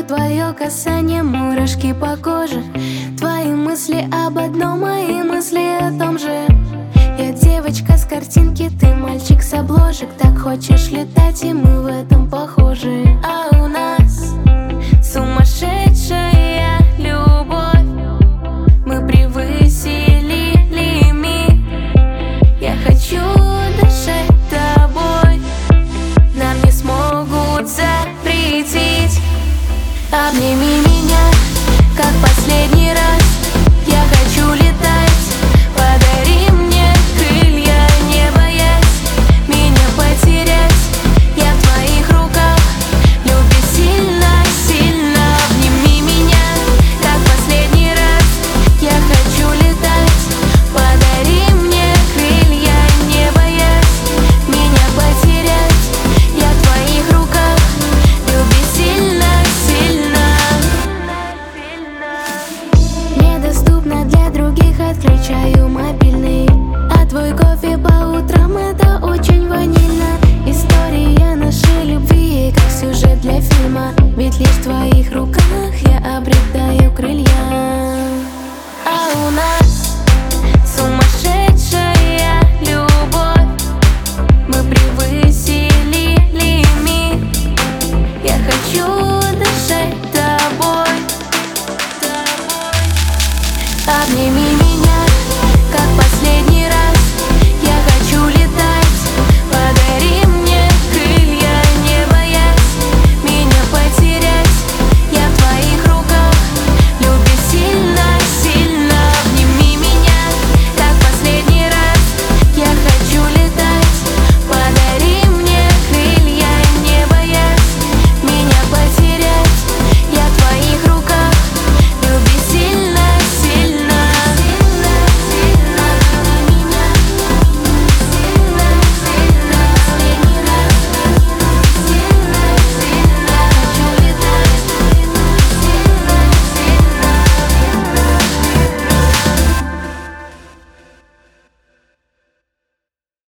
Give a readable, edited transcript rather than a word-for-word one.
твое касание, мурашки по коже. Твои мысли об одном, мои мысли о том же. Я девочка с картинки, ты мальчик с обложек. Так хочешь летать, и мы в этом похожи. А у нас сумасшедшая любовь. Мы превысили лимит. Я хочу дышать тобой. Нам не смогут запретить. Обними меня, как последний раз. Я хочу летать. Подари мне крылья, не боясь меня потерять. Я в твоих руках, люби сильно, сильно. Обними меня, как последний раз. Я хочу летать. Подари мне крылья, не боясь меня потерять. Я в твоих руках, люби сильно, сильно. Недоступно для других, отключаю мобильный. А твой кофе по утрам — это очень ванильно. История нашей любви, как сюжет для фильма. Ведь лишь в твоих руках я обретаю крылья. А у нас